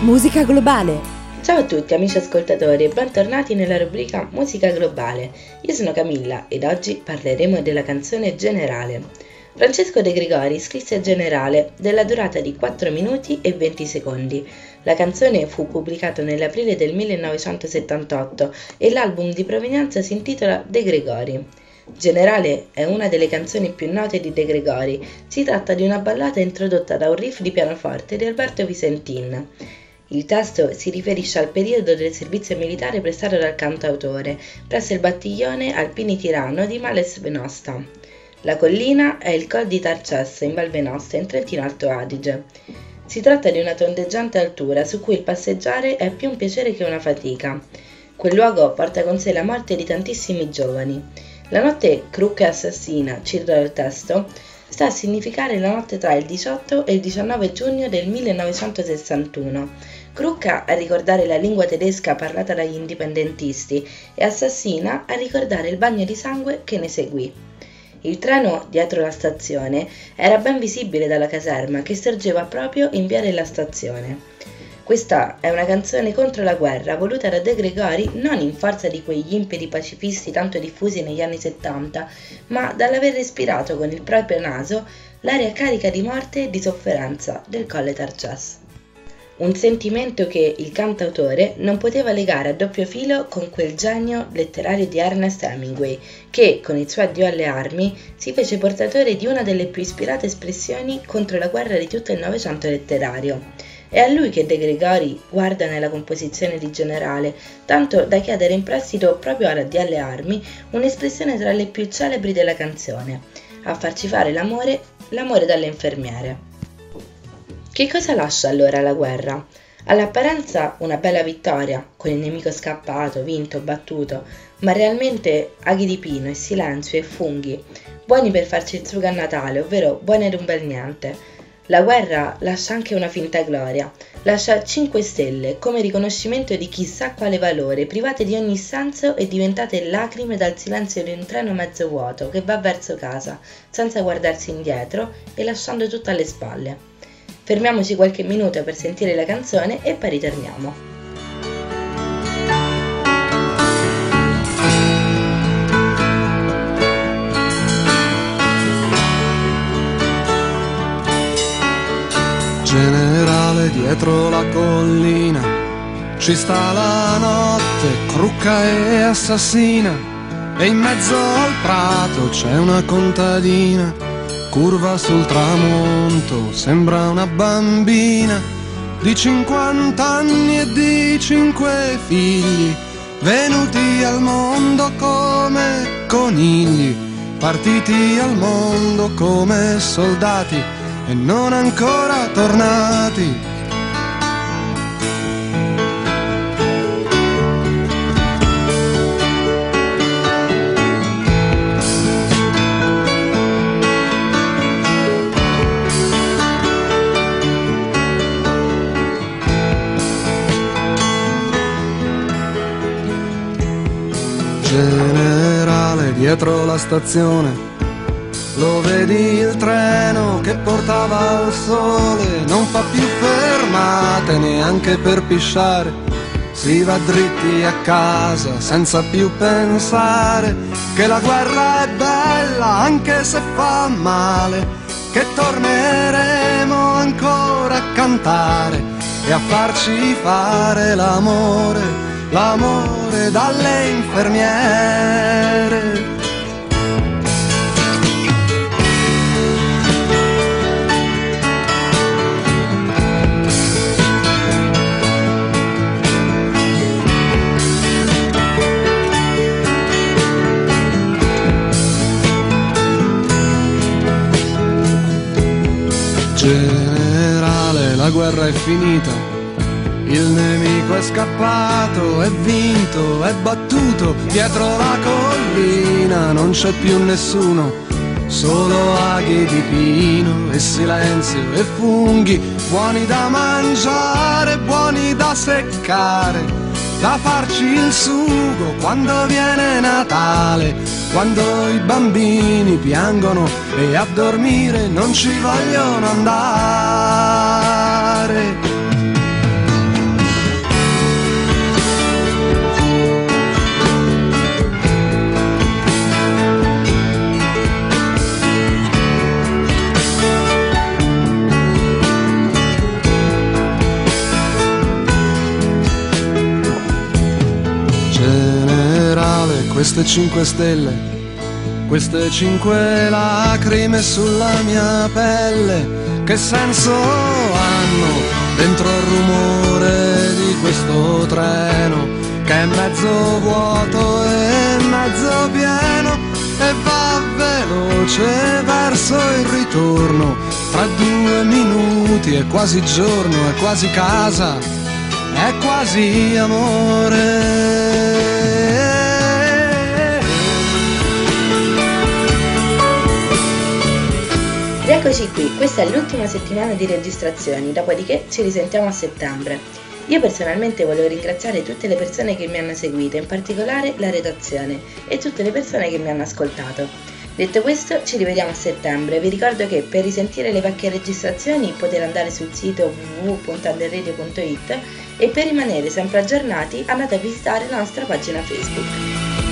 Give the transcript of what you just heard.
Musica globale. Ciao a tutti amici ascoltatori e bentornati nella rubrica Musica globale. Io sono Camilla ed oggi parleremo della canzone Generale. Francesco De Gregori scrisse Generale della durata di 4 minuti e 20 secondi. La canzone fu pubblicata nell'aprile del 1978 e l'album di provenienza si intitola De Gregori. Generale è una delle canzoni più note di De Gregori. Si tratta di una ballata introdotta da un riff di pianoforte di Alberto Visentin. Il testo si riferisce al periodo del servizio militare prestato dal cantautore presso il battiglione Alpini Tirano di Males Venosta. La collina è il Col di Tarces in Val Venosta in Trentino Alto Adige. Si tratta di una tondeggiante altura su cui il passeggiare è più un piacere che una fatica. Quel luogo porta con sé la morte di tantissimi giovani. La notte crucca e assassina, cito dal testo, sta a significare la notte tra il 18 e il 19 giugno del 1961. Crucca a ricordare la lingua tedesca parlata dagli indipendentisti e assassina a ricordare il bagno di sangue che ne seguì. Il treno dietro la stazione era ben visibile dalla caserma che sorgeva proprio in via della stazione. Questa è una canzone contro la guerra voluta da De Gregori non in forza di quegli impeti pacifisti tanto diffusi negli anni 70, ma dall'aver respirato con il proprio naso l'aria carica di morte e di sofferenza del Colle Tarces. Un sentimento che il cantautore non poteva legare a doppio filo con quel genio letterario di Ernest Hemingway, che, con il suo addio alle armi, si fece portatore di una delle più ispirate espressioni contro la guerra di tutto il Novecento letterario. È a lui che De Gregori guarda nella composizione di Generale, tanto da chiedere in prestito proprio all'addio alle armi un'espressione tra le più celebri della canzone: a farci fare l'amore dalle infermiere. Che cosa lascia allora la guerra? All'apparenza una bella vittoria, con il nemico scappato, vinto, battuto, ma realmente aghi di pino e silenzio e funghi, buoni per farci il sugo a Natale, ovvero buoni ad un bel niente. La guerra lascia anche una finta gloria, lascia 5 stelle come riconoscimento di chissà quale valore, private di ogni senso e diventate lacrime dal silenzio di un treno mezzo vuoto che va verso casa, senza guardarsi indietro e lasciando tutto alle spalle. Fermiamoci qualche minuto per sentire la canzone e poi ritorniamo. Generale, dietro la collina ci sta la notte, crucca e assassina, e in mezzo al prato c'è una contadina, curva sul tramonto, sembra una bambina di 50 anni e di 5 figli, venuti al mondo come conigli, partiti al mondo come soldati e non ancora tornati. Generale, dietro la stazione lo vedi il treno che portava al sole, non fa più fermate neanche per pisciare, si va dritti a casa senza più pensare che la guerra è bella anche se fa male, che torneremo ancora a cantare e a farci fare l'amore dalle infermiere. Generale, la guerra è finita, il nemico è scappato, è vinto, è battuto, dietro la collina non c'è più nessuno, solo aghi di pino e silenzio e funghi, buoni da mangiare, buoni da seccare, da farci il sugo quando viene Natale, quando i bambini piangono e a dormire non ci vogliono andare. queste 5 stelle, queste 5 lacrime sulla mia pelle, che senso hanno dentro il rumore di questo treno, che è mezzo vuoto e mezzo pieno, e va veloce verso il ritorno. Tra 2 minuti è quasi giorno, è quasi casa, è quasi amore. Rieccoci qui, questa è l'ultima settimana di registrazioni, dopodiché ci risentiamo a settembre. Io personalmente volevo ringraziare tutte le persone che mi hanno seguito, in particolare la redazione, e tutte le persone che mi hanno ascoltato. Detto questo, ci rivediamo a settembre. Vi ricordo che per risentire le vecchie registrazioni potete andare sul sito www.underradio.it e per rimanere sempre aggiornati andate a visitare la nostra pagina Facebook.